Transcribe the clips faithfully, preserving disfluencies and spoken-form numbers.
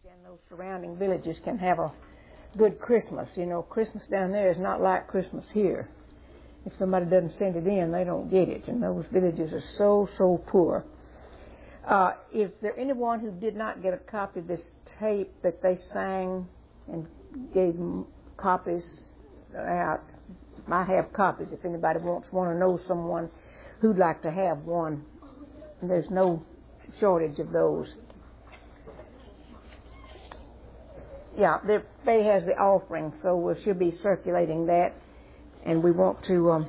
and those surrounding villages can have a good Christmas. You know, Christmas down there is not like Christmas here. If somebody doesn't send it in, they don't get it. And those villages are so, so poor. Uh, is there anyone who did not get a copy of this tape that they sang and gave copies out? I have copies if anybody wants one or knows someone who'd like to have one. There's no shortage of those. Yeah, Faye has the offering, so we should be circulating that. And we want to, um,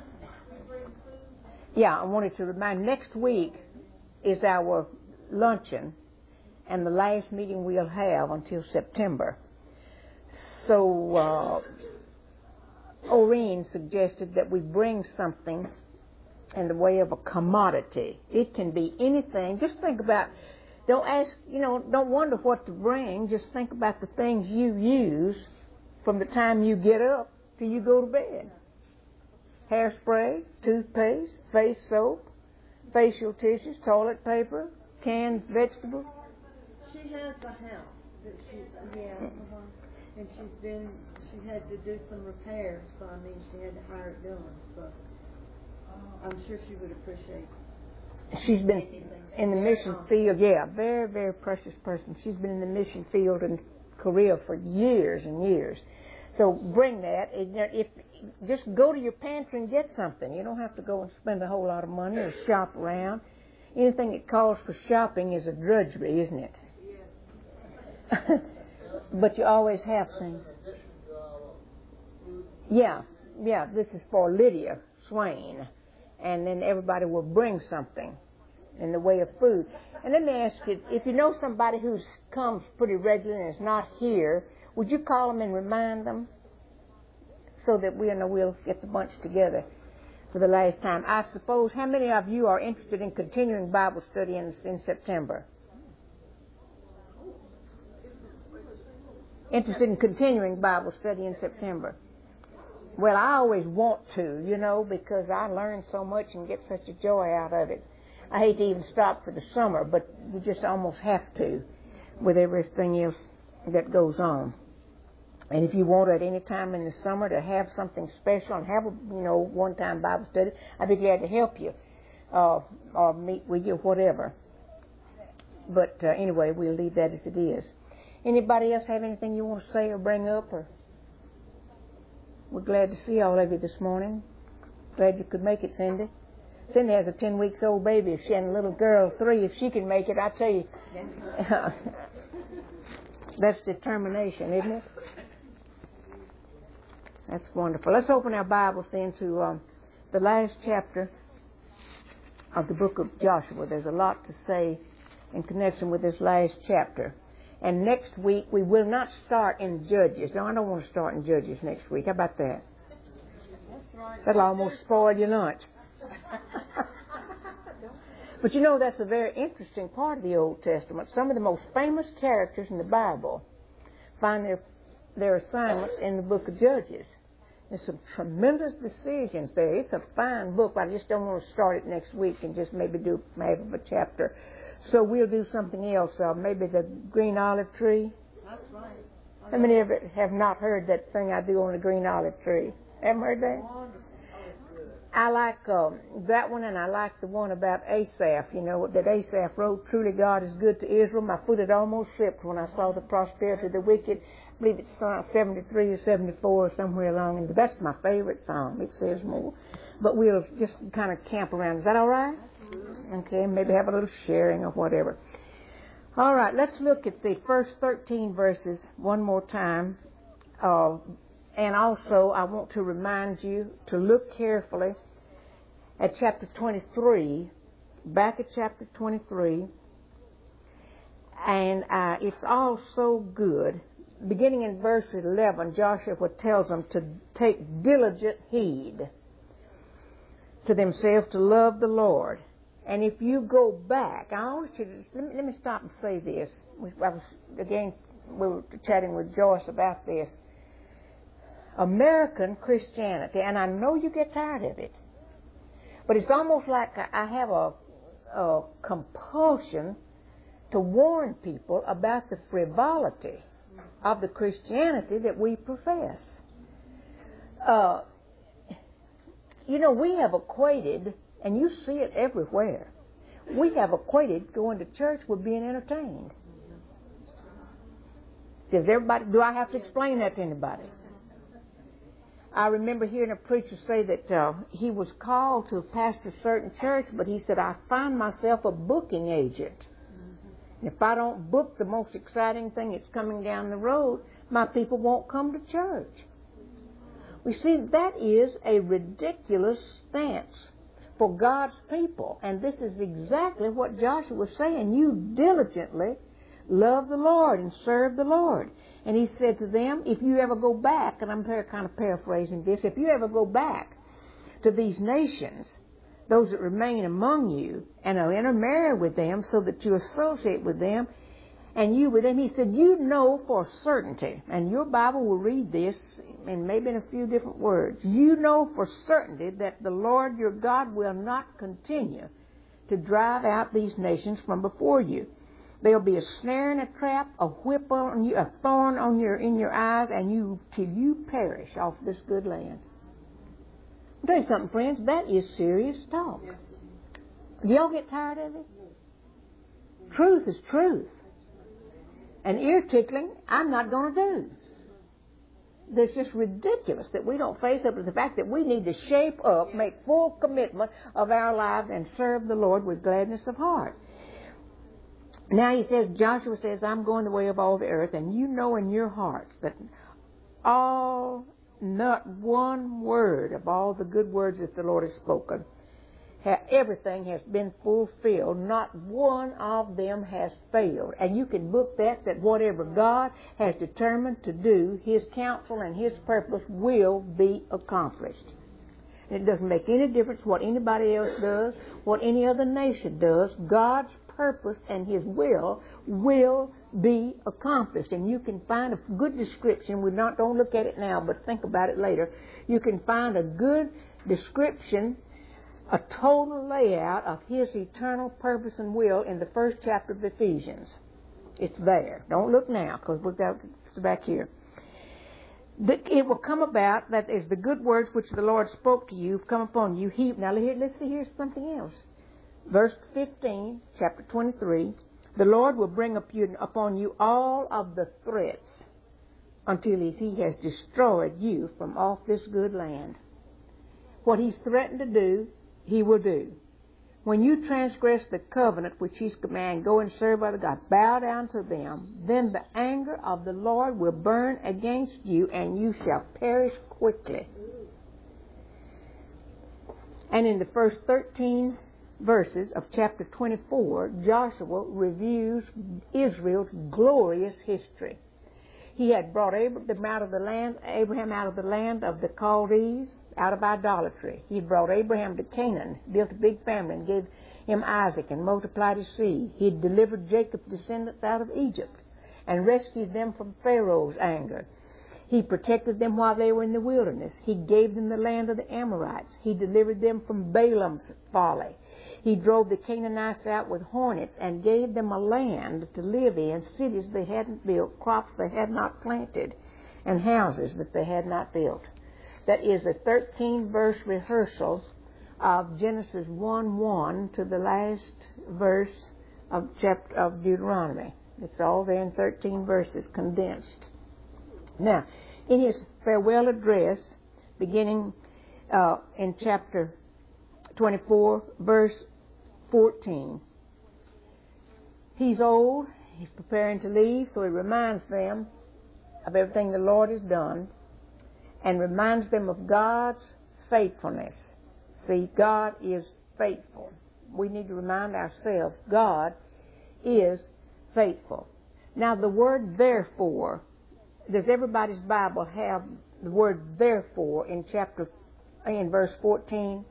yeah, I wanted to remind, next week is our luncheon and the last meeting we'll have until September. So, uh, Oreen suggested that we bring something in the way of a commodity. It can be anything. Just think about, don't ask, you know, don't wonder what to bring. Just think about the things you use from the time you get up till you go to bed. Hairspray, toothpaste, face soap, facial tissues, toilet paper, canned vegetables. She has a house that she, yeah, uh-huh. and she's been, she had to do some repairs, so I mean she had to hire it done, so I'm sure she would appreciate it. She's been in the mission field, yeah, very, very precious person. She's been in the mission field in Korea for years and years. So bring that. If just go to your pantry and get something. You don't have to go and spend a whole lot of money or shop around. Anything that calls for shopping is a drudgery, isn't it? Yes. But you always have things. Yeah, yeah. This is for Lydia Swain, and then everybody will bring something in the way of food. And let me ask you, if you know somebody who comes pretty regularly and is not here, would you call them and remind them so that we know we'll get the bunch together for the last time? I suppose, how many of you are interested in continuing Bible study in, in September? Interested in continuing Bible study in September? Well, I always want to, you know, because I learn so much and get such a joy out of it. I hate to even stop for the summer, but you just almost have to with everything else that goes on. And if you want at any time in the summer to have something special and have a, you know, one-time Bible study, I'd be glad to help you uh, or meet with you, whatever. But uh, anyway, we'll leave that as it is. Anybody else have anything you want to say or bring up? Or we're glad to see all of you this morning. Glad you could make it, Cindy. Cindy has a ten weeks old baby. If she had a little girl, three, if she can make it, I tell you, that's determination, isn't it? That's wonderful. Let's open our Bibles then to um, the last chapter of the book of Joshua. There's a lot to say in connection with this last chapter. And next week we will not start in Judges. No, I don't want to start in Judges next week. How about that? That's right. That'll almost spoil your lunch. But you know, that's a very interesting part of the Old Testament. Some of the most famous characters in the Bible find their their assignments in the book of Judges. There's some tremendous decisions there. It's a fine book, but I just don't want to start it next week and just maybe do half of a chapter. So we'll do something else, uh, maybe the green olive tree. That's right. How many of you have not heard that thing I do on the green olive tree? Haven't heard that? I like um, that one, and I like the one about Asaph, you know, that Asaph wrote, "Truly God is good to Israel. My foot had almost slipped when I saw the prosperity of the wicked." I believe it's uh, seventy-three or seventy-four or somewhere along, and that's my favorite psalm. It says more. But we'll just kind of camp around. Is that all right? Okay, maybe have a little sharing or whatever. All right, let's look at the first thirteen verses one more time. Uh, And also, I want to remind you to look carefully at chapter twenty-three, back at chapter twenty-three. And uh, it's all so good. Beginning in verse eleven, Joshua tells them to take diligent heed to themselves to love the Lord. And if you go back, I want you to, let me, let me stop and say this. I was, again, we were chatting with Joyce about this. American Christianity, and I know you get tired of it, but it's almost like I have a, a compulsion to warn people about the frivolity of the Christianity that we profess. Uh, you know, we have equated, and you see it everywhere, we have equated going to church with being entertained. Does everybody, do I have to explain that to anybody? I remember hearing a preacher say that uh, he was called to pastor a certain church, but he said, I find myself a booking agent. And if I don't book the most exciting thing that's coming down the road, my people won't come to church. We see, that is a ridiculous stance for God's people. And this is exactly what Joshua was saying. You diligently love the Lord and serve the Lord. And he said to them, if you ever go back, and I'm kind of paraphrasing this, if you ever go back to these nations, those that remain among you, and are intermarry with them so that you associate with them, and you with them, he said, you know for certainty, and your Bible will read this, and maybe in a few different words, you know for certainty that the Lord your God will not continue to drive out these nations from before you. There'll be a snare and a trap, a whip on you, a thorn on your in your eyes, and you till you perish off this good land. I'll tell you something, friends. That is serious talk. Do y'all get tired of it? Truth is truth, and ear tickling, I'm not going to do. It's just ridiculous that we don't face up to the fact that we need to shape up, make full commitment of our lives, and serve the Lord with gladness of heart. Now he says, Joshua says, I'm going the way of all the earth, and you know in your hearts that all, not one word of all the good words that the Lord has spoken, everything has been fulfilled. Not one of them has failed. And you can book that, that whatever God has determined to do, His counsel and His purpose will be accomplished. And it doesn't make any difference what anybody else does, what any other nation does. God's purpose and His will will be accomplished. And you can find a good description. We not don't look at it now, but think about it later. You can find a good description, a total layout of His eternal purpose and will in the first chapter of Ephesians. It's there. Don't look now, because we've got it's back here. It will come about that as the good words which the Lord spoke to you have come upon you. He, now here, let's see, here's something else. Verse fifteen, chapter twenty-three, the Lord will bring up you, upon you all of the threats until He has destroyed you from off this good land. What He's threatened to do, He will do. When you transgress the covenant which He's commanded, go and serve other gods, bow down to them, then the anger of the Lord will burn against you, and you shall perish quickly. And in the first thirteen verses of chapter twenty-four, Joshua reviews Israel's glorious history. He had brought Abraham out of the land, Abraham out of the land of the Chaldees, out of idolatry. He brought Abraham to Canaan, built a big family, and gave him Isaac, and multiplied his seed. He had delivered Jacob's descendants out of Egypt, and rescued them from Pharaoh's anger. He protected them while they were in the wilderness. He gave them the land of the Amorites. He delivered them from Balaam's folly. He drove the Canaanites out with hornets and gave them a land to live in, cities they hadn't built, crops they had not planted, and houses that they had not built. That is a thirteen-verse rehearsal of Genesis one one to the last verse of chapter of Deuteronomy. It's all there in thirteen verses, condensed. Now, in his farewell address, beginning uh, in chapter twenty-four, verse fourteen. He's old, he's preparing to leave, so he reminds them of everything the Lord has done, and reminds them of God's faithfulness. See, God is faithful. We need to remind ourselves God is faithful. Now, the word therefore, does everybody's Bible have the word therefore in chapter, in verse fourteen?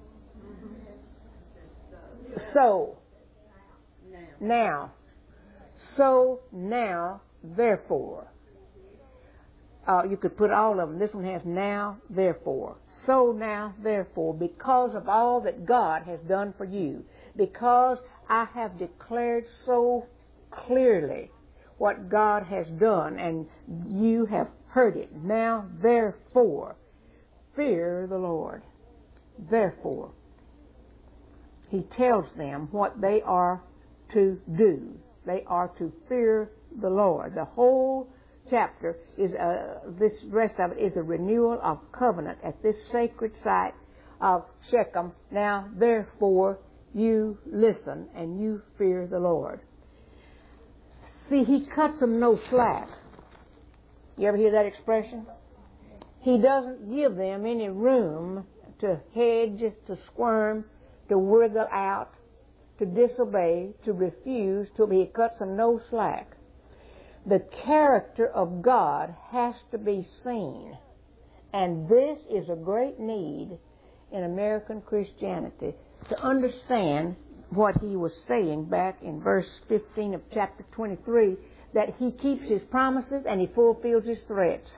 So, now, so now, therefore. Uh, you could put all of them. This one has now, therefore. So now, therefore, because of all that God has done for you, because I have declared so clearly what God has done, and you have heard it. Now, therefore, fear the Lord. Therefore, he tells them what they are to do. They are to fear the Lord. The whole chapter is, uh, this rest of it is a renewal of covenant at this sacred site of Shechem. Now, therefore, you listen and you fear the Lord. See, he cuts them no slack. You ever hear that expression? He doesn't give them any room to hedge, to squirm, to wriggle out, to disobey, to refuse, till he cuts them no slack. The character of God has to be seen. And this is a great need in American Christianity, to understand what he was saying back in verse fifteen of chapter twenty-three, that he keeps his promises and he fulfills his threats.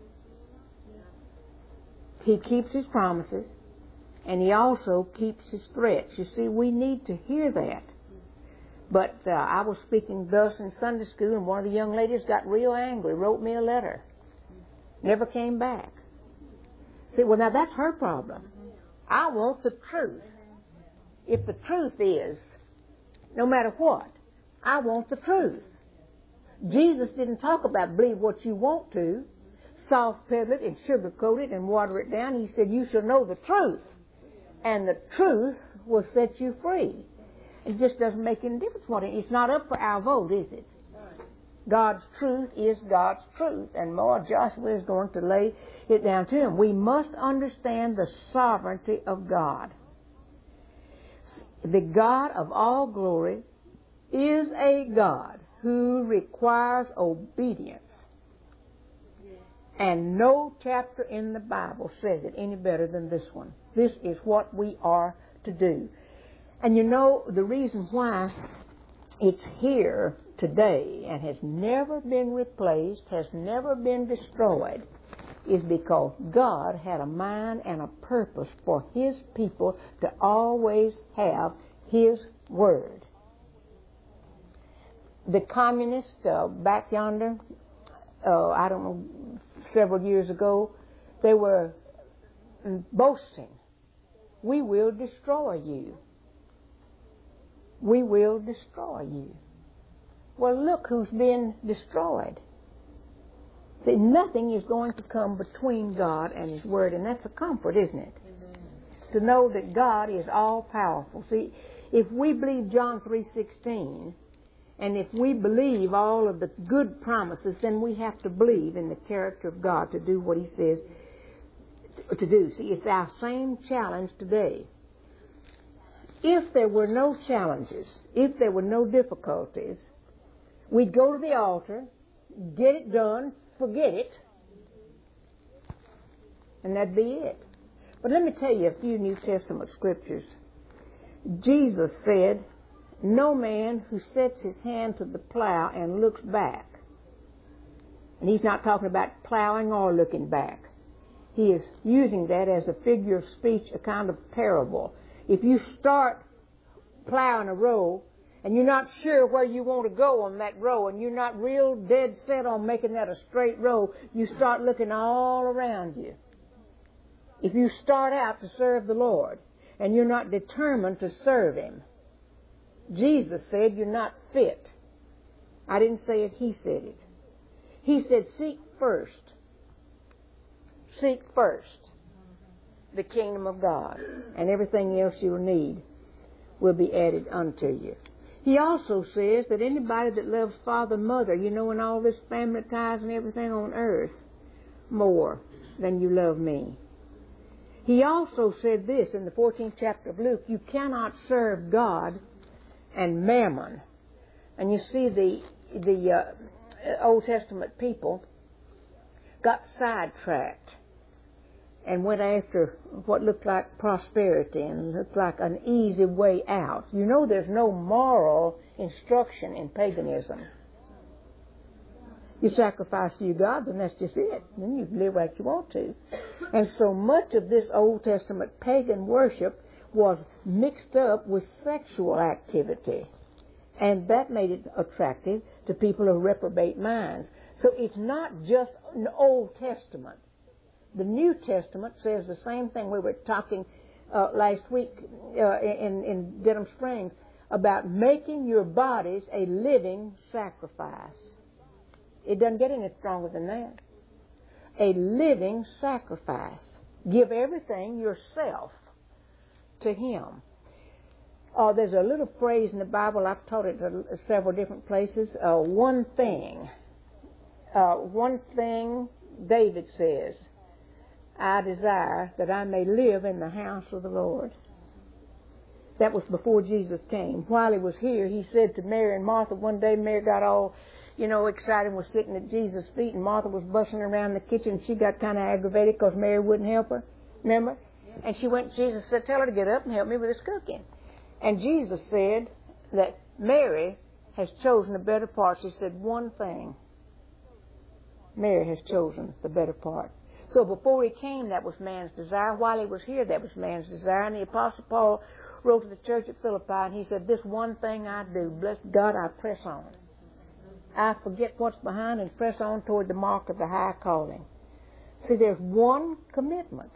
He keeps his promises and he also keeps his threats. You see, we need to hear that. But uh, I was speaking thus in Sunday school, and one of the young ladies got real angry, wrote me a letter, never came back. See, well, now that's her problem. I want the truth. If the truth is, no matter what, I want the truth. Jesus didn't talk about believe what you want to, soft pedal it and sugarcoat it and water it down. He said you shall know the truth, and the truth will set you free. It just doesn't make any difference what it is. It's not up for our vote, is it? God's truth is God's truth, and more Joshua is going to lay it down to him. We must understand the sovereignty of God. The God of all glory is a God who requires obedience. And no chapter in the Bible says it any better than this one. This is what we are to do. And you know, the reason why it's here today and has never been replaced, has never been destroyed, is because God had a mind and a purpose for his people to always have his word. The communists uh, back yonder, uh, I don't know, several years ago, they were boasting, we will destroy you. We will destroy you. Well, look who's been destroyed. See, nothing is going to come between God and his word, and that's a comfort, isn't it? Amen. To know that God is all-powerful. See, if we believe John three sixteen, and if we believe all of the good promises, then we have to believe in the character of God to do what he says to do. See, it's our same challenge today. If there were no challenges, if there were no difficulties, we'd go to the altar, get it done, forget it, and that'd be it. But let me tell you a few New Testament scriptures. Jesus said, no man who sets his hand to the plow and looks back, and he's not talking about plowing or looking back. He is using that as a figure of speech, a kind of parable. If you start plowing a row and you're not sure where you want to go on that row, and you're not real dead set on making that a straight row, you start looking all around you. If you start out to serve the Lord and you're not determined to serve him, Jesus said you're not fit. I didn't say it, he said it. He said, seek first. Seek first the kingdom of God, and everything else you'll need will be added unto you. He also says that anybody that loves father and mother, you know, and all this family ties and everything on earth, more than you love me. He also said this in the fourteenth chapter of Luke, you cannot serve God and mammon. And you see, the the uh, Old Testament people got sidetracked and went after what looked like prosperity and looked like an easy way out. You know, there's no moral instruction in paganism. You sacrifice to your gods, and that's just it. Then you can live like you want to. And so much of this Old Testament pagan worship was mixed up with sexual activity. And that made it attractive to people of reprobate minds. So it's not just an Old Testament. The New Testament says the same thing. We were talking uh, last week uh, in, in Denham Springs about making your bodies a living sacrifice. It doesn't get any stronger than that. A living sacrifice. Give everything, yourself, to Him. Uh, there's a little phrase in the Bible, I've taught it at several different places, uh, one thing. Uh, one thing, David says, I desire that I may live in the house of the Lord. That was before Jesus came. While He was here, He said to Mary and Martha, one day Mary got all, you know, excited and was sitting at Jesus' feet, and Martha was bustling around the kitchen. She got kind of aggravated because Mary wouldn't help her. Remember? And she went to Jesus and said, tell her to get up and help me with this cooking. And Jesus said that Mary has chosen the better part. She said, one thing. Mary has chosen the better part. So before He came, that was man's desire. While He was here, that was man's desire. And the Apostle Paul wrote to the church at Philippi, and he said, this one thing I do, bless God, I press on. I forget what's behind and press on toward the mark of the high calling. See, there's one commitment.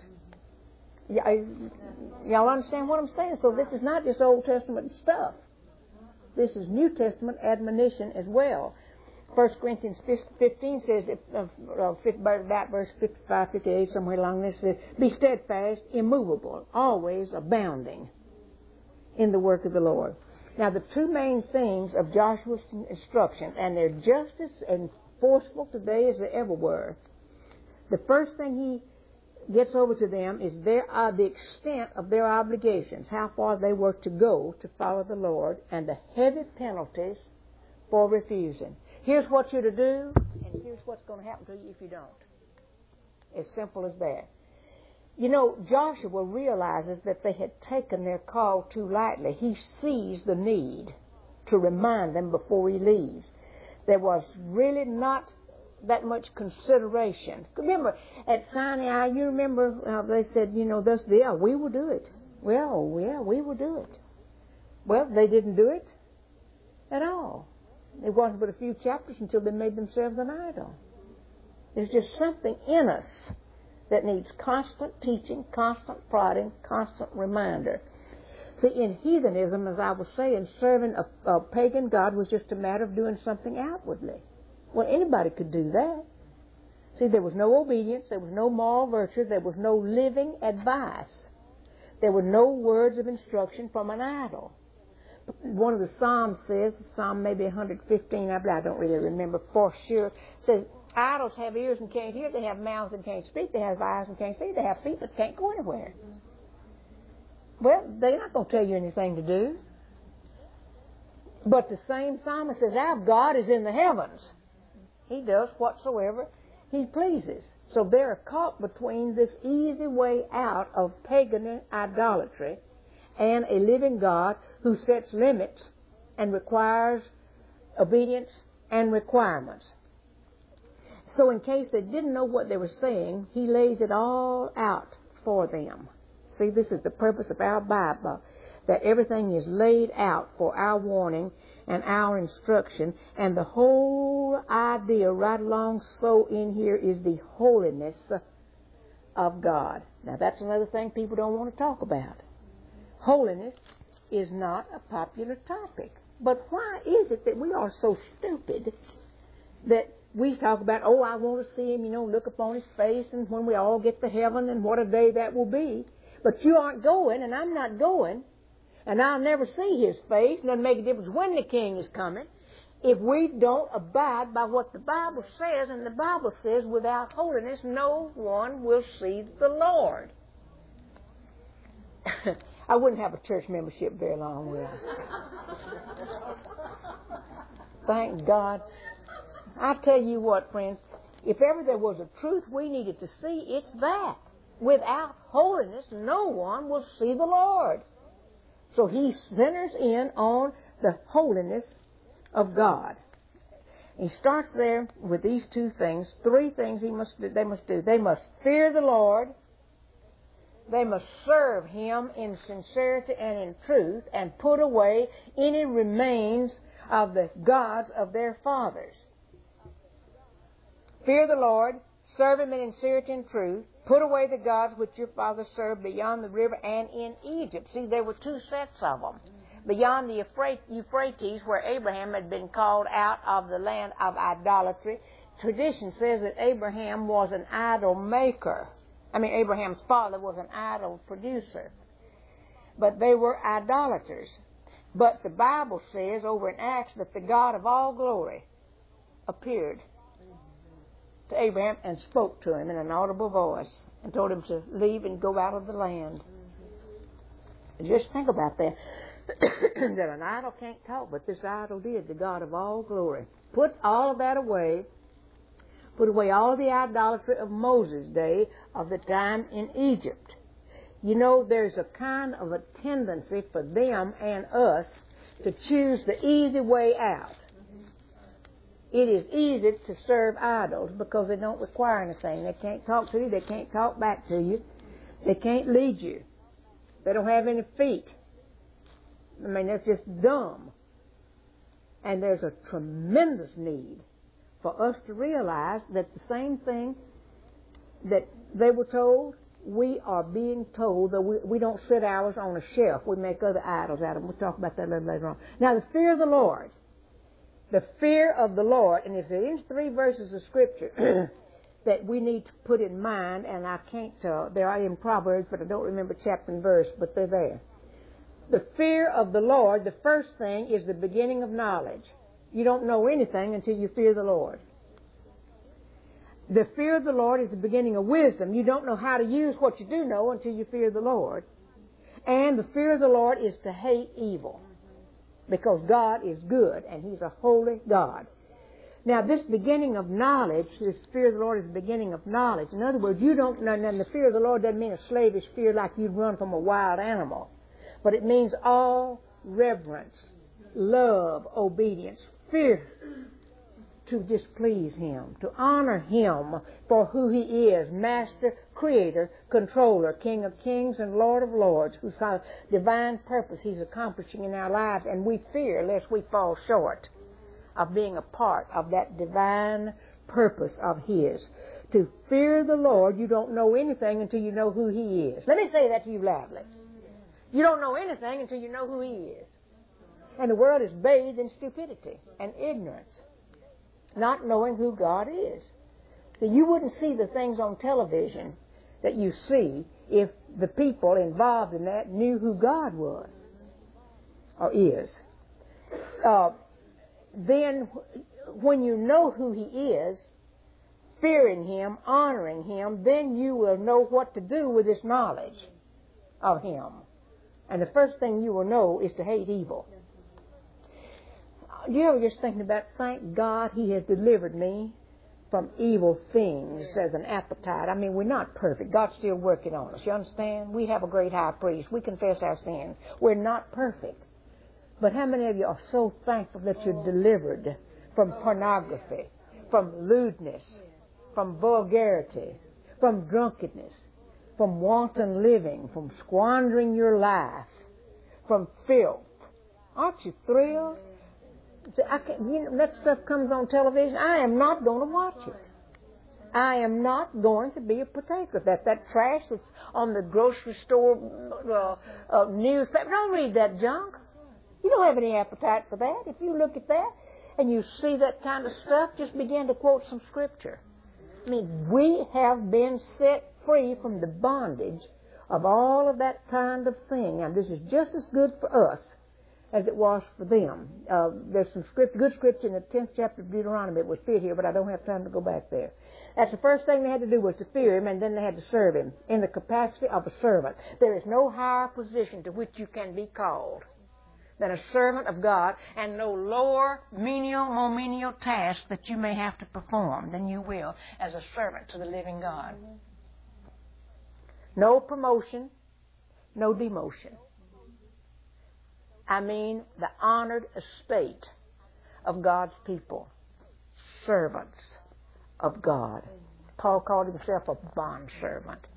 Y'all understand what I'm saying? So this is not just Old Testament stuff. This is New Testament admonition as well. First Corinthians fifteen says, uh, about verse fifty-five, fifty-eight, somewhere along this, says, be steadfast, immovable, always abounding in the work of the Lord. Now, the two main things of Joshua's instructions, and they're just as forceful today as they ever were. The first thing he gets over to them is their, uh, the extent of their obligations, how far they were to go to follow the Lord, and the heavy penalties for refusing. Here's what you're to do, and here's what's going to happen to you if you don't. As simple as that. You know, Joshua realizes that they had taken their call too lightly. He sees the need to remind them before he leaves. There was really not that much consideration. Remember, at Sinai, you remember how they said, you know, thus, yeah, we will do it. Well, yeah, we will do it. Well, they didn't do it at all. It wasn't but a few chapters until they made themselves an idol. There's just something in us that needs constant teaching, constant prodding, constant reminder. See, in heathenism, as I was saying, serving a, a pagan god was just a matter of doing something outwardly. Well, anybody could do that. See, there was no obedience, there was no moral virtue, there was no living advice. There were no words of instruction from an idol. One of the Psalms says, Psalm maybe one fifteen, I don't really remember for sure, says, idols have ears and can't hear, they have mouths and can't speak, they have eyes and can't see, they have feet but can't go anywhere. Well, they're not going to tell you anything to do. But the same psalmist says, our God is in the heavens. He does whatsoever He pleases. So they're caught between this easy way out of pagan idolatry and a living God who sets limits and requires obedience and requirements. So in case they didn't know what they were saying, He lays it all out for them. See, this is the purpose of our Bible, that everything is laid out for our warning and our instruction, and the whole idea right along so in here is the holiness of God. Now, that's another thing people don't want to talk about. Holiness is not a popular topic. But why is it that we are so stupid that we talk about, oh, I want to see Him, you know, look upon His face, and when we all get to heaven, and what a day that will be. But you aren't going, and I'm not going, and I'll never see His face. It doesn't make a difference when the King is coming. If we don't abide by what the Bible says, and the Bible says, without holiness, no one will see the Lord. I wouldn't have a church membership very long, would I? Thank God. I tell you what, friends, if ever there was a truth we needed to see, it's that. Without holiness, no one will see the Lord. So He centers in on the holiness of God. He starts there with these two things, three things he must do, they must do. They must fear the Lord, they must serve Him in sincerity and in truth, and put away any remains of the gods of their fathers. Fear the Lord, serve him in sincerity and truth. Put away the gods which your fathers served beyond the river and in Egypt. See, there were two sets of them. Beyond the Euphrates, where Abraham had been called out of the land of idolatry. Tradition says that Abraham was an idol maker. I mean, Abraham's father was an idol producer. But they were idolaters. But the Bible says over in Acts that the God of all glory appeared to Abraham and spoke to him in an audible voice and told him to leave and go out of the land. And just think about that. That an idol can't talk, but this idol did, the God of all glory. Put all of that away. Put away all the idolatry of Moses' day, of the time in Egypt. You know, there's a kind of a tendency for them and us to choose the easy way out. It is easy to serve idols because they don't require anything. They can't talk to you. They can't talk back to you. They can't lead you. They don't have any feet. I mean, that's just dumb. And there's a tremendous need for us to realize that the same thing that they were told, we are being told that we, we don't sit ours on a shelf. We make other idols out of them. We'll talk about that a little later on. Now, the fear of the Lord. The fear of the Lord, and if there is three verses of Scripture that we need to put in mind, and I can't, uh, they are in Proverbs, but I don't remember chapter and verse, but they're there. The fear of the Lord, the first thing, is the beginning of knowledge. You don't know anything until you fear the Lord. The fear of the Lord is the beginning of wisdom. You don't know how to use what you do know until you fear the Lord. And the fear of the Lord is to hate evil. Because God is good, and He's a holy God. Now, this beginning of knowledge, this fear of the Lord is the beginning of knowledge. In other words, you don't know, and the fear of the Lord doesn't mean a slavish fear like you'd run from a wild animal. But it means all reverence, love, obedience, fear to displease Him, to honor Him for who He is, Master, Creator, Controller, King of Kings and Lord of Lords, whose divine purpose He's accomplishing in our lives, and we fear lest we fall short of being a part of that divine purpose of His. To fear the Lord, you don't know anything until you know who He is. Let me say that to you loudly. You don't know anything until you know who He is. And the world is bathed in stupidity and ignorance, not knowing who God is. So you wouldn't see the things on television that you see if the people involved in that knew who God was or is. Uh, then when you know who He is, fearing Him, honoring Him, then you will know what to do with this knowledge of Him. And the first thing you will know is to hate evil. You ever just thinking about, thank God He has delivered me from evil things as an appetite. I mean, we're not perfect. God's still working on us. You understand? We have a great high priest. We confess our sins. We're not perfect. But how many of you are so thankful that you're delivered from pornography, from lewdness, from vulgarity, from drunkenness, from wanton living, from squandering your life, from filth? Aren't you thrilled? I can, you know, that stuff comes on television. I am not going to watch it. I am not going to be a partaker of that. That trash that's on the grocery store uh, uh, newspaper. Don't read that junk. You don't have any appetite for that. If you look at that and you see that kind of stuff, just begin to quote some Scripture. I mean, we have been set free from the bondage of all of that kind of thing. And this is just as good for us as it was for them. Uh, there's some script, good scripture in the tenth chapter of Deuteronomy. It would fit here, but I don't have time to go back there. That's the first thing they had to do, was to fear Him, and then they had to serve Him in the capacity of a servant. There is no higher position to which you can be called than a servant of God, and no lower menial, more menial task that you may have to perform than you will as a servant to the living God. No promotion, no demotion. I mean the honored estate of God's people, servants of God. Paul called himself a bondservant.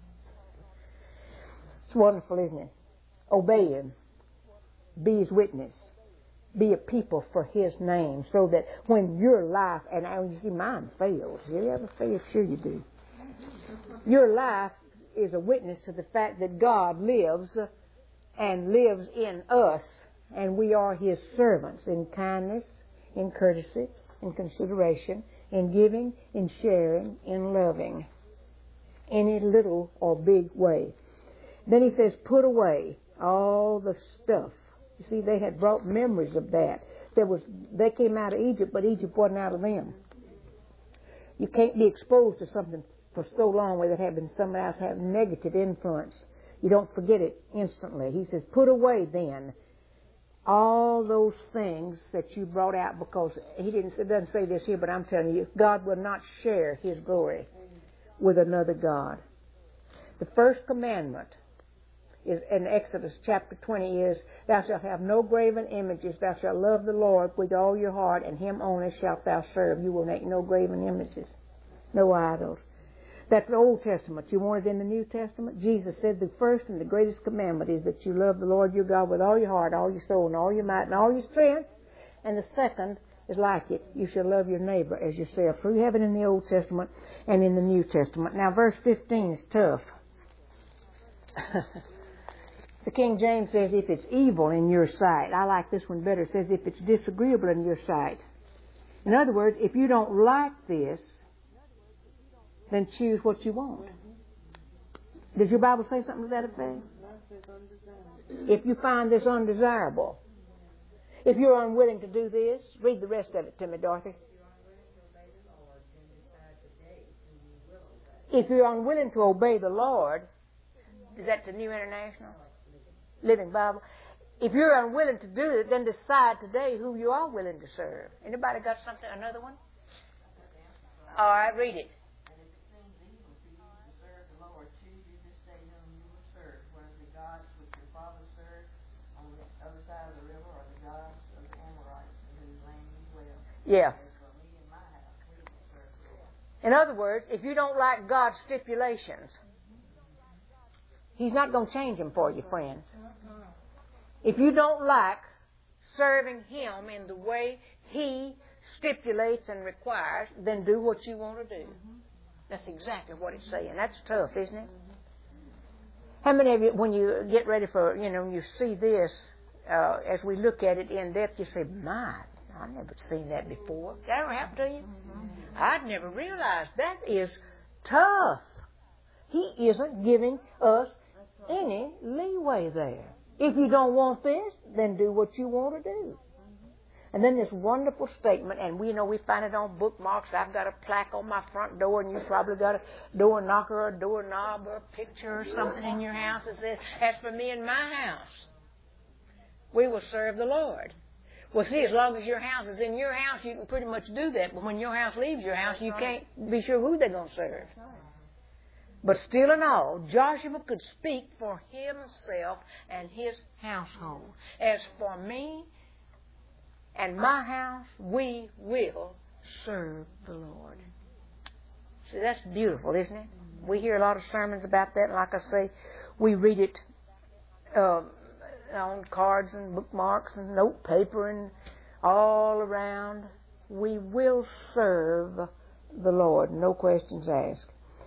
It's wonderful, isn't it? Obey Him. Be His witness. be a people for His name, so that when your life, and I, you see mine fails. You ever fail? Sure you do. Your life is a witness to the fact that God lives and lives in us, and we are His servants in kindness, in courtesy, in consideration, in giving, in sharing, in loving, any little or big way. Then He says, put away all the stuff. You see, they had brought memories of that. There was, they came out of Egypt, but Egypt wasn't out of them. You can't be exposed to something for so long without having somebody else have negative influence. You don't forget it instantly. He says, put away then all those things that you brought out, because he didn't, it doesn't say this here, but I'm telling you, God will not share His glory with another God. The first commandment is in Exodus chapter twenty is, thou shalt have no graven images, thou shalt love the Lord with all your heart, and Him only shalt thou serve. You will make no graven images, no idols. That's the Old Testament. You want it in the New Testament? Jesus said the first and the greatest commandment is that you love the Lord your God with all your heart, all your soul, and all your might, and all your strength. And the second is like it. You shall love your neighbor as yourself. So you have it in the Old Testament and in the New Testament. Now verse fifteen is tough. The King James says, if it's evil in your sight. I like this one better. It says, if it's disagreeable in your sight. In other words, if you don't like this, then choose what you want. Does your Bible say something to that effect? If you find this undesirable. If you're unwilling to do this, read the rest of it to me, Dorothy. If you're unwilling to obey the Lord, is that the New International Living Bible? If you're unwilling to do it, then decide today who you are willing to serve. Anybody got something? Another one? All right, read it. And if it seems evil to you to serve the Lord, choose you this day whom you will serve, whether the gods which your fathers served on the other side of the river, or the gods of the Amorites in whose land you dwell. Yeah. As for me and my house, we will serve the Lord. In other words, if you don't like God's stipulations, He's not going to change them for you, friends. If you don't like serving Him in the way He stipulates and requires, then do what you want to do. That's exactly what it's saying. That's tough, isn't it? How many of you, when you get ready for, you know, you see this, uh, as we look at it in depth, you say, my, I've never seen that before. That ever happened to you? I'd never realized. That is tough. He isn't giving us any leeway there. If you don't want this, then do what you want to do. And then this wonderful statement, and we you know we find it on bookmarks. I've got a plaque on my front door, and you probably got a door knocker or a doorknob or a picture or something in your house that says, as for me and my house, we will serve the Lord. Well, see, as long as your house is in your house, you can pretty much do that. But when your house leaves your house, you can't be sure who they're going to serve. But still and all, Joshua could speak for himself and his household. As for me and my house, we will serve the Lord. See, that's beautiful, isn't it? We hear a lot of sermons about that. And like I say, we read it uh, on cards and bookmarks and note paper and all around. We will serve the Lord, no questions asked.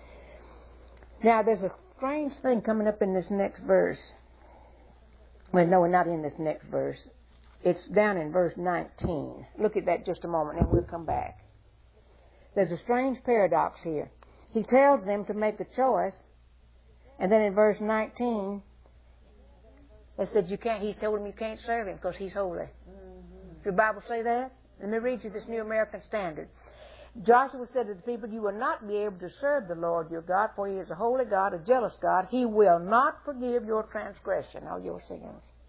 Now, there's a strange thing coming up in this next verse. Well, no, not in this next verse. It's down in verse nineteen. Look at that just a moment, and we'll come back. There's a strange paradox here. He tells them to make a choice, and then in verse nineteen, they said you can't. He's told them you can't serve Him because He's holy. Mm-hmm. Does your Bible say that? Let me read you this New American Standard. Joshua said to the people, you will not be able to serve the Lord your God, for He is a holy God, a jealous God. He will not forgive your transgression or your sins.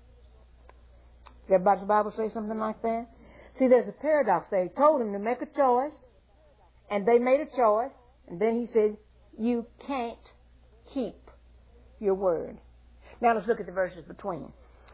Does everybody's Bible say something like that? See, there's a paradox there. He told them to make a choice, and they made a choice, and then He said, you can't keep your word. Now let's look at the verses between.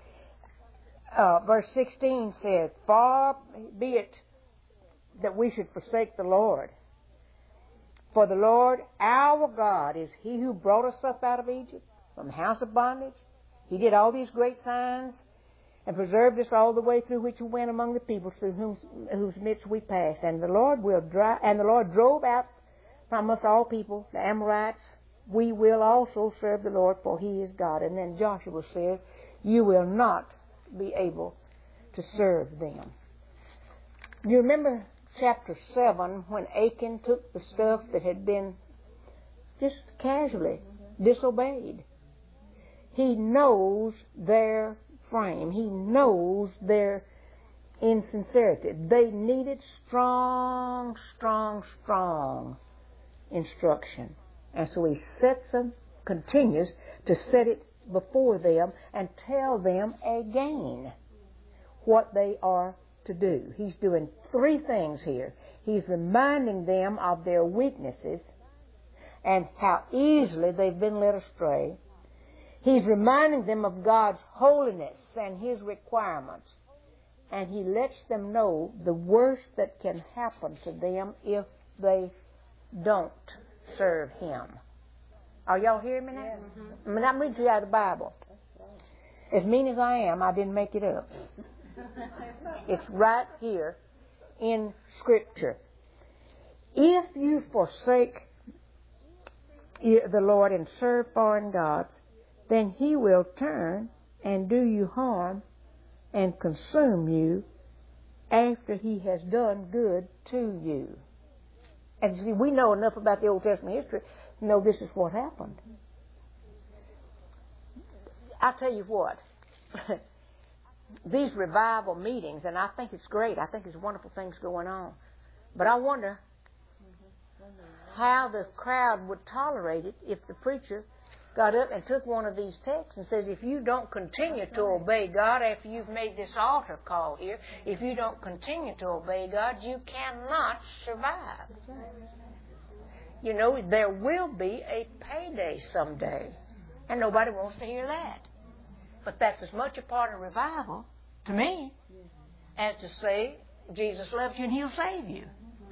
Uh, verse sixteen said, far be it that we should forsake the Lord. For the Lord, our God, is He who brought us up out of Egypt, from the house of bondage. He did all these great signs and preserved us all the way through which we went among the peoples through whom, whose midst we passed. And the Lord will drive, and the Lord drove out from us all people, the Amorites. We will also serve the Lord, for He is God. And then Joshua says, you will not be able to serve them. You remember chapter seven when Achan took the stuff that had been just casually disobeyed. He knows their frame. He knows their insincerity. They needed strong, strong, strong instruction. And so he sets them, continues to set it before them and tell them again what they are to do. He's doing three things here. He's reminding them of their weaknesses and how easily they've been led astray. He's reminding them of God's holiness and His requirements. And He lets them know the worst that can happen to them if they don't serve Him. Are y'all hearing me now? Yeah. I mean, I'm reading to you out of the Bible. As mean as I am, I didn't make it up. It's right here in Scripture. If you forsake the Lord and serve foreign gods, then He will turn and do you harm and consume you after He has done good to you. And you see, we know enough about the Old Testament history to know this is what happened. I'll tell you what. These revival meetings, and I think it's great. I think there's wonderful things going on. But I wonder how the crowd would tolerate it if the preacher got up and took one of these texts and says, if you don't continue to obey God after you've made this altar call here, if you don't continue to obey God, you cannot survive. You know, there will be a payday someday, and nobody wants to hear that. But that's as much a part of revival, to me, as to say, Jesus loves you and He'll save you.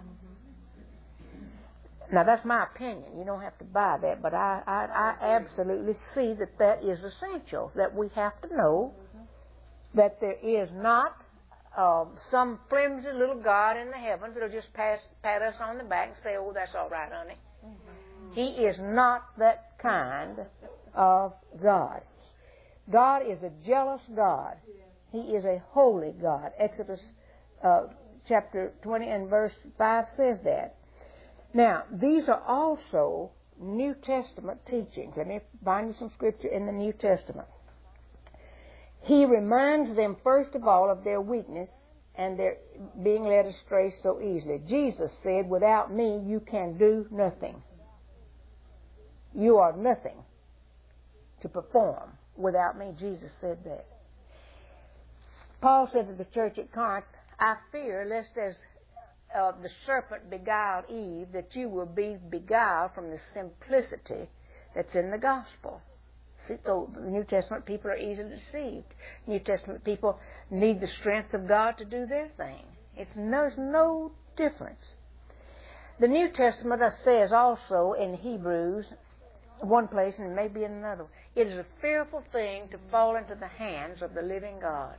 Now, that's my opinion. You don't have to buy that, but I, I, I absolutely see that that is essential, that we have to know that there is not uh, some flimsy little God in the heavens that will just pass, pat us on the back and say, oh, that's all right, honey. Mm-hmm. He is not that kind of God. God is a jealous God. He is a holy God. Exodus uh, chapter twenty and verse five says that. Now, these are also New Testament teachings. Let me find you some scripture in the New Testament. He reminds them, first of all, of their weakness and their being led astray so easily. Jesus said, without me, you can do nothing. You are nothing to perform without me. Jesus said that. Paul said to the church at Corinth, I fear lest as Uh, the serpent beguiled Eve, that you will be beguiled from the simplicity that's in the gospel. See, so the New Testament people are easily deceived. New Testament people need the strength of God to do their thing. It's, there's no difference. The New Testament says also in Hebrews, one place and maybe in another, it is a fearful thing to fall into the hands of the living God.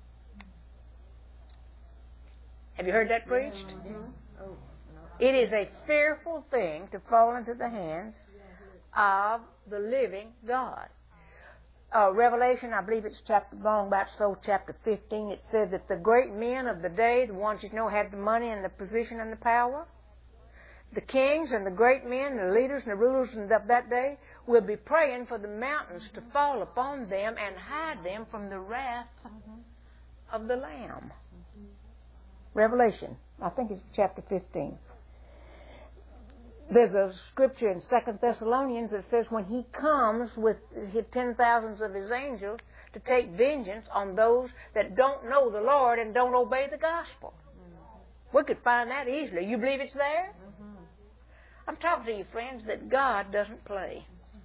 Have you heard that preached? Mm-hmm. Oh, no. It is a fearful thing to fall into the hands of the living God. Uh, Revelation, I believe it's chapter long back, so chapter fifteen, it said that the great men of the day, the ones you know had the money and the position and the power, the kings and the great men, the leaders and the rulers of that day, will be praying for the mountains to fall upon them and hide them from the wrath of the Lamb. Revelation, I think it's chapter fifteen. There's a scripture in Second Thessalonians that says when He comes with His ten thousands of His angels to take vengeance on those that don't know the Lord and don't obey the gospel. Mm-hmm. We could find that easily. You believe it's there? Mm-hmm. I'm talking to you, friends, that God doesn't play.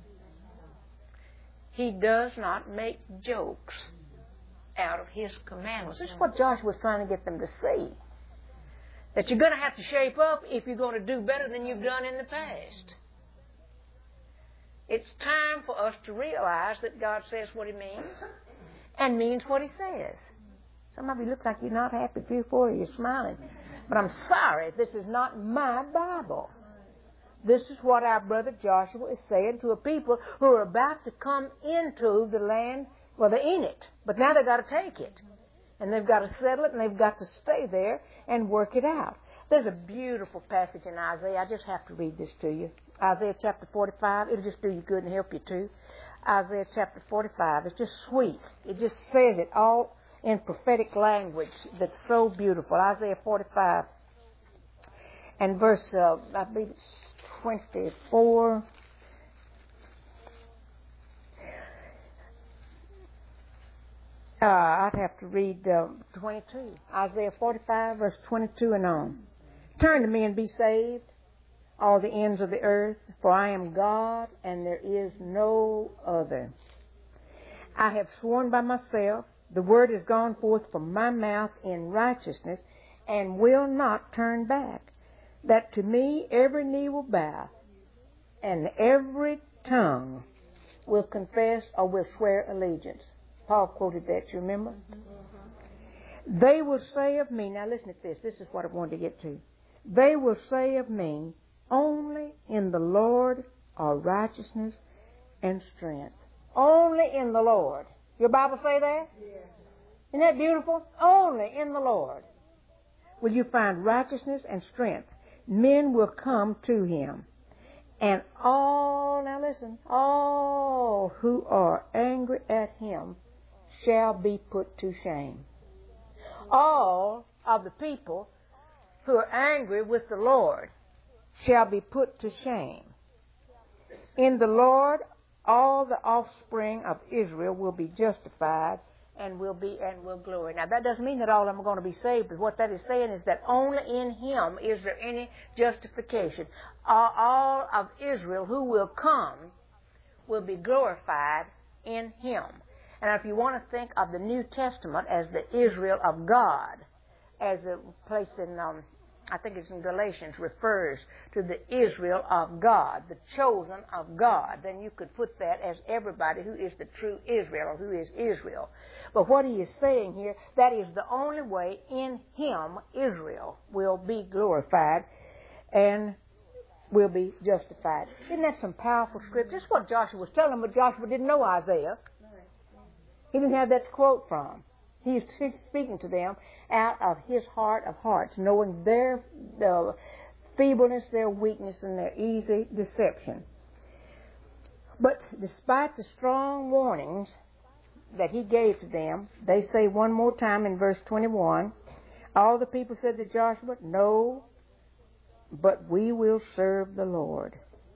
He does not make jokes out of His commandments. This is what Joshua was trying to get them to see. That you're going to have to shape up if you're going to do better than you've done in the past. It's time for us to realize that God says what He means and means what he says. Some of you look like you're not happy, fearful, or you're smiling. But I'm sorry, this is not my Bible. This is what our brother Joshua is saying to a people who are about to come into the land. Well, they're in it, but now they've got to take it. And they've got to settle it, and they've got to stay there and work it out. There's a beautiful passage in Isaiah. I just have to read this to you. Isaiah chapter forty-five. It'll just do you good and help you too. Isaiah chapter forty-five. It's just sweet. It just says it all in prophetic language that's so beautiful. Isaiah forty-five and verse, uh, I believe it's twenty-four. Uh, I'd have to read uh, twenty-two. Isaiah forty-five, verse twenty-two and on. Turn to me and be saved, all the ends of the earth, for I am God and there is no other. I have sworn by myself, the word has gone forth from my mouth in righteousness and will not turn back, that to me every knee will bow and every tongue will confess or will swear allegiance. Paul quoted that, you remember? Mm-hmm. They will say of me, now listen to this, this is what I wanted to get to. They will say of me, only in the Lord are righteousness and strength. Only in the Lord. Your Bible say that? Yeah. Isn't that beautiful? Only in the Lord will you find righteousness and strength. Men will come to him. And all, now listen, all who are angry at him shall be put to shame. All of the people who are angry with the Lord shall be put to shame. In the Lord, all the offspring of Israel will be justified and will be and will glory. Now that doesn't mean that all of them are going to be saved, but what that is saying is that only in him is there any justification. All, all of Israel who will come will be glorified in him. And if you want to think of the New Testament as the Israel of God, as a place in, um, I think it's in Galatians, refers to the Israel of God, the chosen of God, then you could put that as everybody who is the true Israel, or who is Israel. But what he is saying here, that is the only way in him Israel will be glorified and will be justified. Isn't that some powerful scripture? That's what Joshua was telling them, but Joshua didn't know Isaiah. He didn't have that to quote from. He is speaking to them out of his heart of hearts, knowing their uh, feebleness, their weakness, and their easy deception. But despite the strong warnings that he gave to them, they say one more time in verse twenty-one, all the people said to Joshua, no, but we will serve the Lord.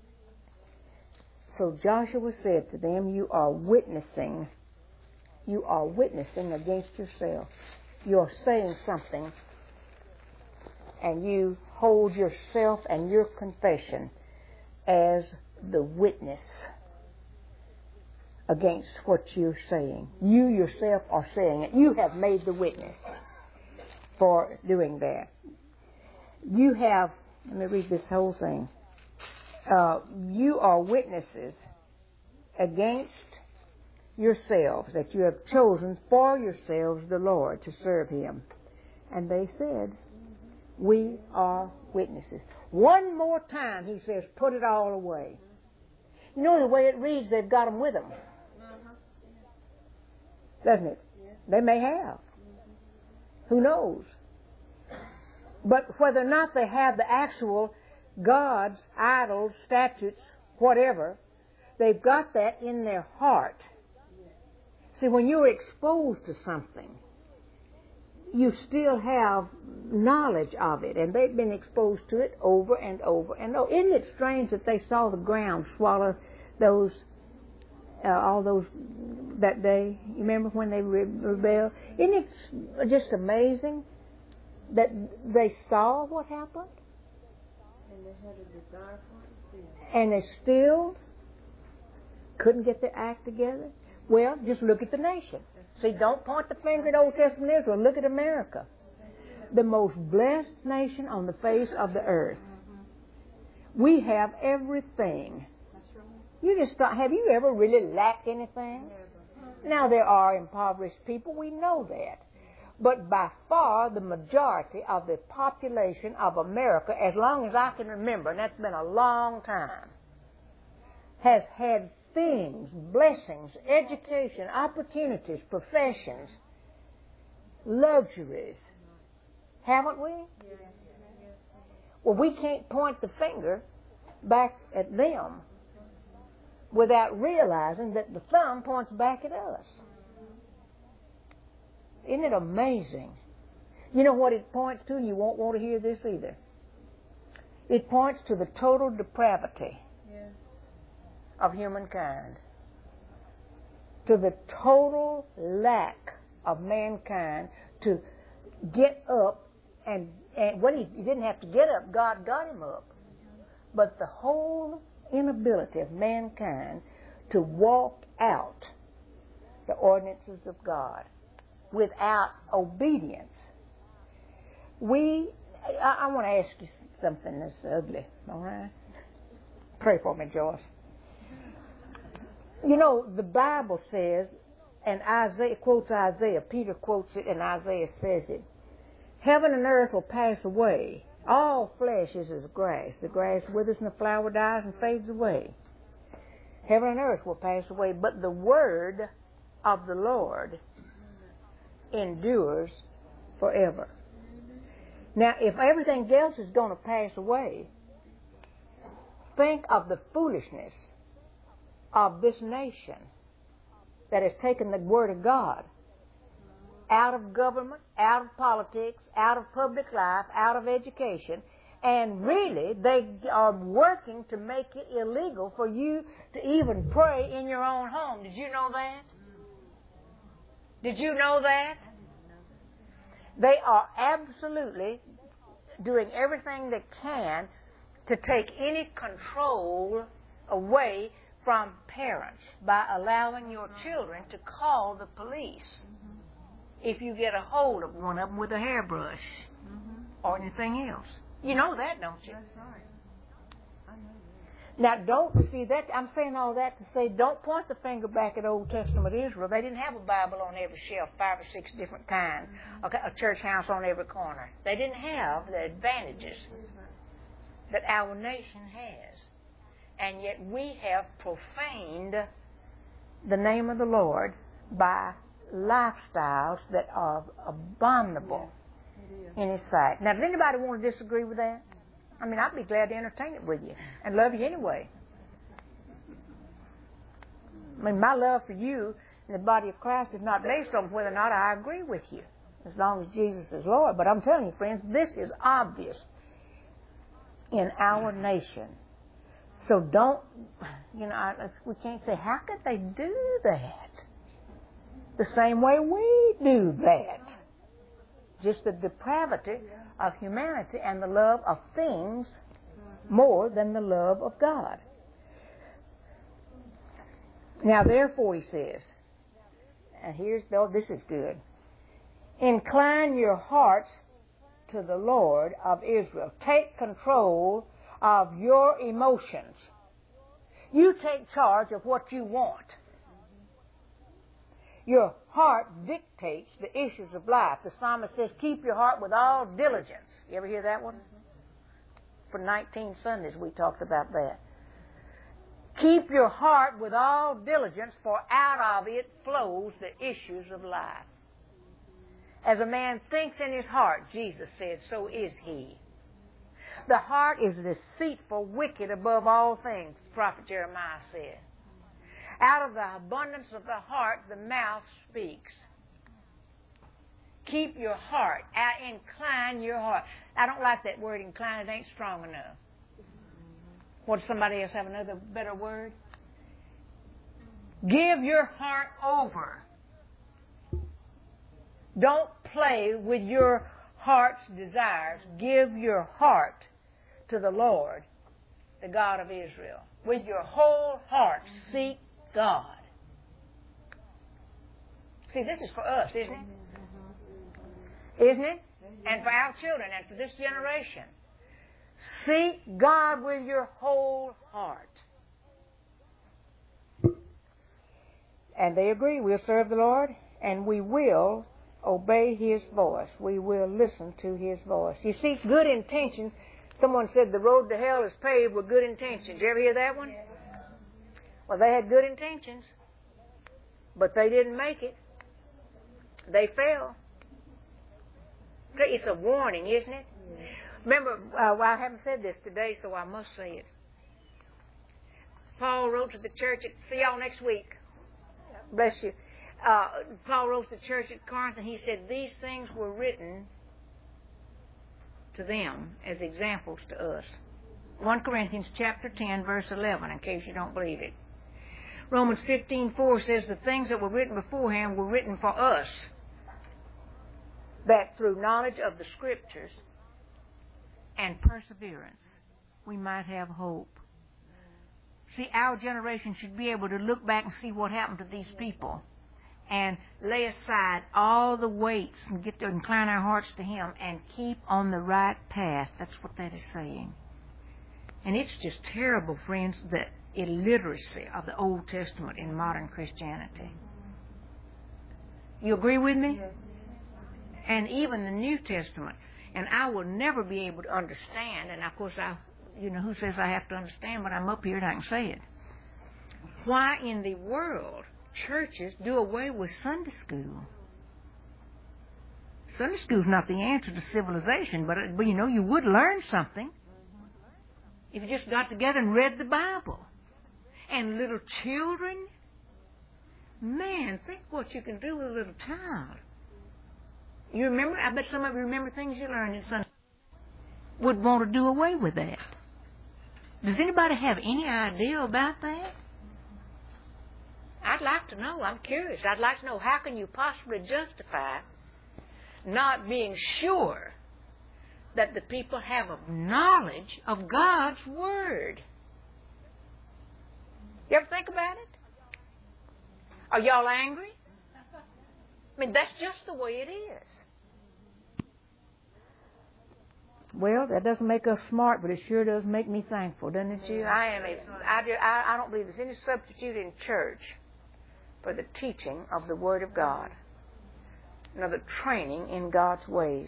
So Joshua said to them, you are witnessing You are witnessing against yourself. You're saying something, and you hold yourself and your confession as the witness against what you're saying. You yourself are saying it. You have made the witness for doing that. You have, let me read this whole thing. Uh, you are witnesses against yourselves, that you have chosen for yourselves the Lord to serve him. And they said, we are witnesses. One more time, he says, put it all away. You know the way it reads, they've got them with them. Doesn't it? They may have. Who knows? But whether or not they have the actual gods, idols, statues, whatever, they've got that in their heart. See, when you're exposed to something, you still have knowledge of it, and they've been exposed to it over and over and over. Isn't it strange that they saw the ground swallow those, uh, all those, that day? You remember when they re- rebelled? Isn't it just amazing that they saw what happened? And they had a desire for it still. And they still couldn't get their act together? Well, just look at the nation. See, don't point the finger at Old Testament Israel. Look at America. The most blessed nation on the face of the earth. We have everything. You just thought, have you ever really lacked anything? Now, there are impoverished people, we know that. But by far the majority of the population of America, as long as I can remember, and that's been a long time, has had things, blessings, education, opportunities, professions, luxuries. Haven't we? Well, we can't point the finger back at them without realizing that the thumb points back at us. Isn't it amazing? You know what it points to, and you won't want to hear this either. It points to the total depravity yeah. of humankind, to the total lack of mankind to get up and, and well, he, he didn't have to get up, God got him up. But the whole inability of mankind to walk out the ordinances of God without obedience. We, I, I want to ask you something that's ugly, all right? Pray for me, Joyce. You know, the Bible says, and Isaiah quotes Isaiah, Peter quotes it, and Isaiah says it, heaven and earth will pass away. All flesh is as grass. The grass withers and the flower dies and fades away. Heaven and earth will pass away, but the word of the Lord endures forever. Now, if everything else is going to pass away, think of the foolishness of this nation that has taken the Word of God out of government, out of politics, out of public life, out of education, and really they are working to make it illegal for you to even pray in your own home. Did you know that? Did you know that? They are absolutely doing everything they can to take any control away from parents by allowing your children to call the police if you get a hold of one of them with a hairbrush mm-hmm. or anything else. You know that, don't you? That's right. I know Now, that. don't see that. I'm saying all that to say, don't point the finger back at Old Testament Israel. They didn't have a Bible on every shelf, five or six different kinds, mm-hmm. okay, a church house on every corner. They didn't have the advantages that our nation has. And yet we have profaned the name of the Lord by lifestyles that are abominable in His sight. Now, does anybody want to disagree with that? I mean, I'd be glad to entertain it with you and love you anyway. I mean, my love for you in the body of Christ is not based on whether or not I agree with you, as long as Jesus is Lord. But I'm telling you, friends, this is obvious in our nation. So don't, you know, I, we can't say, how could they do that? The same way we do that. Just the depravity of humanity and the love of things more than the love of God. Now, therefore, he says, and here's, oh, this is good. Incline your hearts to the Lord of Israel. Take control of your emotions. You take charge of what you want. Your heart dictates the issues of life. The psalmist says, keep your heart with all diligence. You ever hear that one? For nineteen Sundays we talked about that. Keep your heart with all diligence, for out of it flows the issues of life. As a man thinks in his heart, Jesus said, so is he. The heart is deceitful, wicked above all things, the prophet Jeremiah said. Out of the abundance of the heart, the mouth speaks. Keep your heart. Out, incline your heart. I don't like that word incline. It ain't strong enough. What, does somebody else have another better word? Give your heart over. Don't play with your heart's desires. Give your heart to the Lord, the God of Israel. With your whole heart, seek God. See, this is for us, isn't it? Isn't it? And for our children and for this generation. Seek God with your whole heart. And they agree, we'll serve the Lord, and we will obey His voice. We will listen to His voice. You see, good intentions. Someone said the road to hell is paved with good intentions. You ever hear that one? Well, they had good intentions, but they didn't make it. They fell. It's a warning, isn't it? Remember, uh, well, I haven't said this today, so I must say it. Paul wrote to the church at, see y'all next week. Bless you. Uh, Paul wrote to the church at Corinth, and he said, these things were written to them as examples to us. First Corinthians chapter ten, verse eleven, in case you don't believe it. Romans fifteen four says, the things that were written beforehand were written for us, that through knowledge of the Scriptures and perseverance we might have hope. See, our generation should be able to look back and see what happened to these people and lay aside all the weights and get to incline our hearts to Him and keep on the right path. That's what that is saying. And it's just terrible, friends, the illiteracy of the Old Testament in modern Christianity. You agree with me? Yes. And even the New Testament. And I will never be able to understand, and of course I, you know, who says I have to understand, but I'm up here and I can say it. Why in the world churches do away with Sunday school? Sunday school is not the answer to civilization, but, but you know, you would learn something if you just got together and read the Bible. And little children, man, think what you can do with a little child. You remember? I bet some of you remember things you learned in Sunday. Would want to do away with that. Does anybody have any idea about that? I'd like to know. I'm curious. I'd like to know, how can you possibly justify not being sure that the people have a knowledge of God's Word? You ever think about it? Are y'all angry? I mean, that's just the way it is. Well, that doesn't make us smart, but it sure does make me thankful, doesn't it, you? I am a, I, do, I, I don't believe there's any substitute in church for the teaching of the Word of God. You know, the training in God's ways.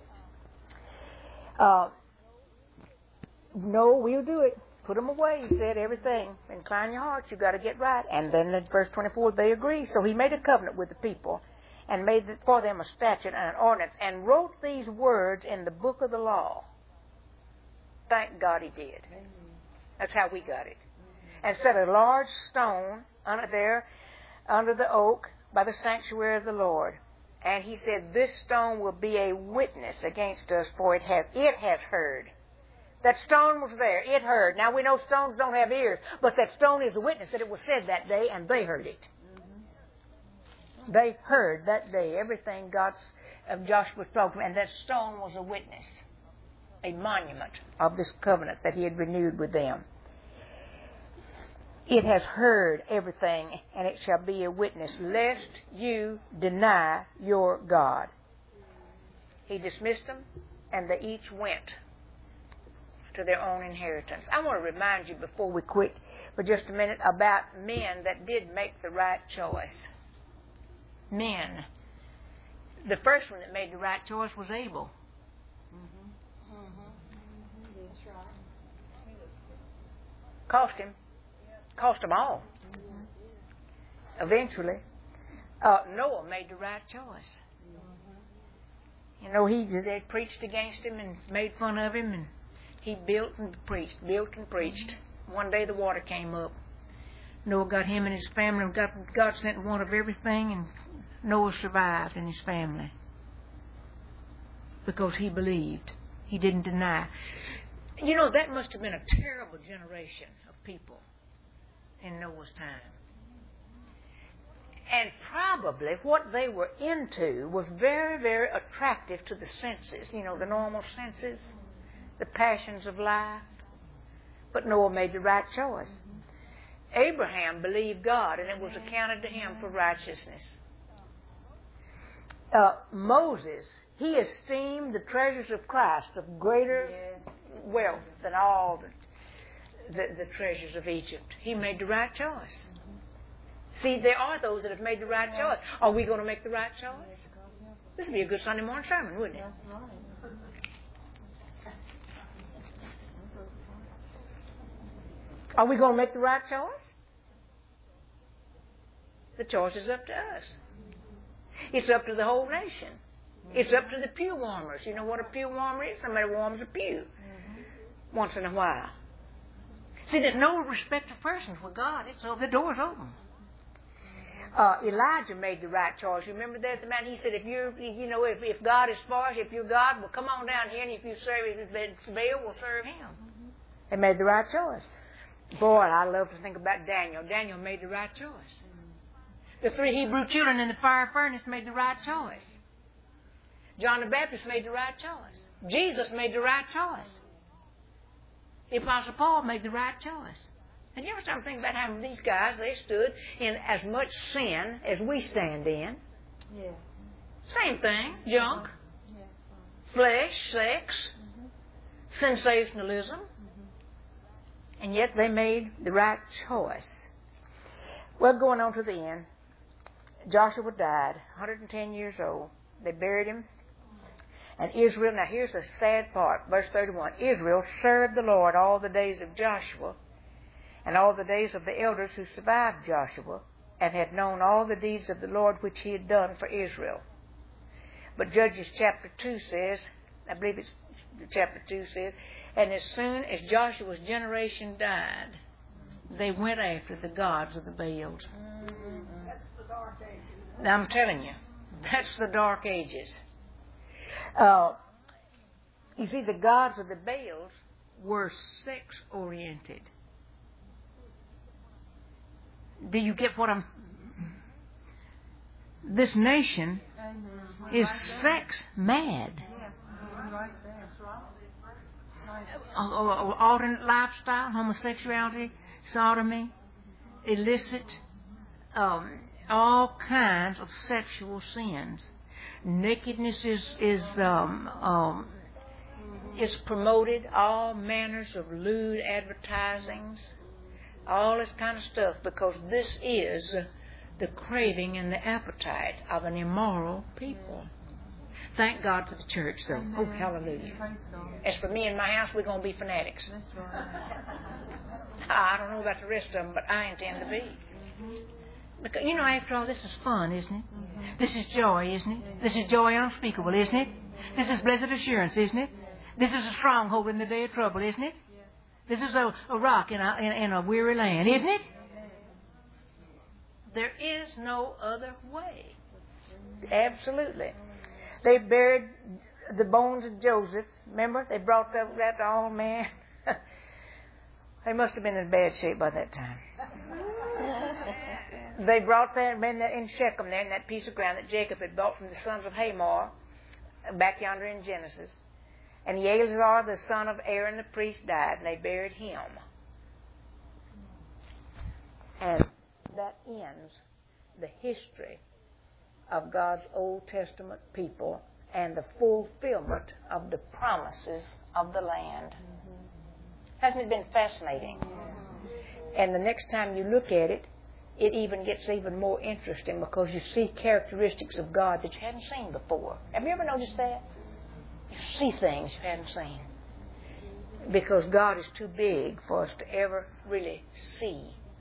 Uh, no, we'll do it. Put them away, he said, everything. Incline your hearts, you've got to get right. And then in verse twenty-four, they agree. So he made a covenant with the people and made for them a statute and an ordinance, and wrote these words in the book of the law. Thank God he did. That's how we got it. And set a large stone under there, under the oak, by the sanctuary of the Lord. And he said, this stone will be a witness against us, for it has it has heard. That stone was there. It heard. Now we know stones don't have ears, but that stone is a witness that it was said that day, and they heard it. They heard that day everything God's of Joshua spoke, and that stone was a witness, a monument of this covenant that he had renewed with them. It has heard everything, and it shall be a witness, lest you deny your God. He dismissed them, and they each went to their own inheritance. I want to remind you before we quit for just a minute about men that did make the right choice. Men. The first one that made the right choice was Abel. Mm-hmm. Mm-hmm. That's right. Cost him. Cost them all. Mm-hmm. Eventually. Uh, Noah made the right choice. Mm-hmm. You know, he they preached against him and made fun of him, and he built and preached, built and preached. Mm-hmm. One day the water came up. Noah got him and his family, and got, God sent one of everything, and Noah survived and his family because he believed. He didn't deny. You know, that must have been a terrible generation of people in Noah's time. And probably what they were into was very, very attractive to the senses, you know, the normal senses, the passions of life. But Noah made the right choice. Abraham believed God, and it was accounted to him for righteousness. Uh, Moses, he esteemed the treasures of Christ of greater wealth than all the, the, the treasures of Egypt. He made the right choice. See, there are those that have made the right choice. Are we going to make the right choice? This would be a good Sunday morning sermon, wouldn't it? That's right. Are we going to make the right choice? The choice is up to us. It's up to the whole nation. It's up to the pew warmers. You know what a pew warmer is? Somebody warms a pew once in a while. See, there's no respect of persons with God. It's over. The door's open. Uh, Elijah made the right choice. You remember that the man? He said, "If you're, you know, if, if God is for us, if you're God, well, come on down here, and if you serve, if it's Baal, we'll serve him." They made the right choice. Boy, I love to think about Daniel. Daniel made the right choice. The three Hebrew children in the fire furnace made the right choice. John the Baptist made the right choice. Jesus made the right choice. The Apostle Paul made the right choice. And you ever stop and think about how these guys, they stood in as much sin as we stand in? Yeah. Same thing. Junk, Yeah. flesh, sex, Mm-hmm. sensationalism. Mm-hmm. And yet they made the right choice. Well, going on to the end, Joshua died, one hundred ten years old. They buried him. And Israel, now here's the sad part, verse thirty-one. Israel served the Lord all the days of Joshua and all the days of the elders who survived Joshua and had known all the deeds of the Lord which he had done for Israel. But Judges chapter two says, I believe it's chapter two says, and as soon as Joshua's generation died, they went after the gods of the Baals. That's the dark ages. Now I'm telling you, that's the dark ages. Uh, you see, the gods of the Baals were sex-oriented. Do you get what I'm... This nation is sex-mad. Yes, right there. Alternate lifestyle, homosexuality, sodomy, illicit, um, all kinds of sexual sins. Nakedness is is um, um, is promoted. All manners of lewd advertisings, all this kind of stuff, because this is the craving and the appetite of an immoral people. Thank God for the church, though. Oh, hallelujah. As for me and my house, we're going to be fanatics. That's right. I don't know about the rest of them, but I intend to be. Because, you know, after all, this is fun, isn't it? Mm-hmm. This is joy, isn't it? This is joy unspeakable, isn't it? This is blessed assurance, isn't it? This is a stronghold in the day of trouble, isn't it? This is a, a rock in a, in, in a weary land, isn't it? There is no other way. Absolutely. They buried the bones of Joseph. Remember? They brought that, that old man. They must have been in bad shape by that time. They brought that man in Shechem there, in that piece of ground that Jacob had bought from the sons of Hamor, back yonder in Genesis. And Eleazar, the son of Aaron the priest, died, and they buried him. And that ends the history of God's Old Testament people and the fulfillment of the promises of the land. Hasn't it been fascinating? And the next time you look at it, it even gets even more interesting because you see characteristics of God that you hadn't seen before. Have you ever noticed that? You see things you hadn't seen. Because God is too big for us to ever really see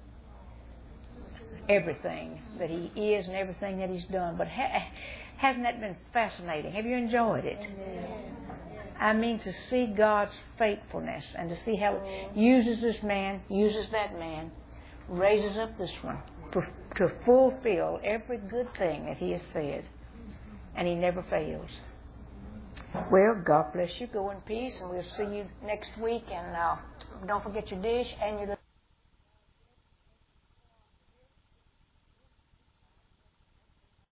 everything that He is and everything that He's done. But ha- hasn't that been fascinating? Have you enjoyed it? I mean, to see God's faithfulness and to see how He uses this man, uses that man, raises up this one for, to fulfill every good thing that He has said. And He never fails. Well, God bless you. Go in peace, and we'll see you next week. And uh, don't forget your dish and your...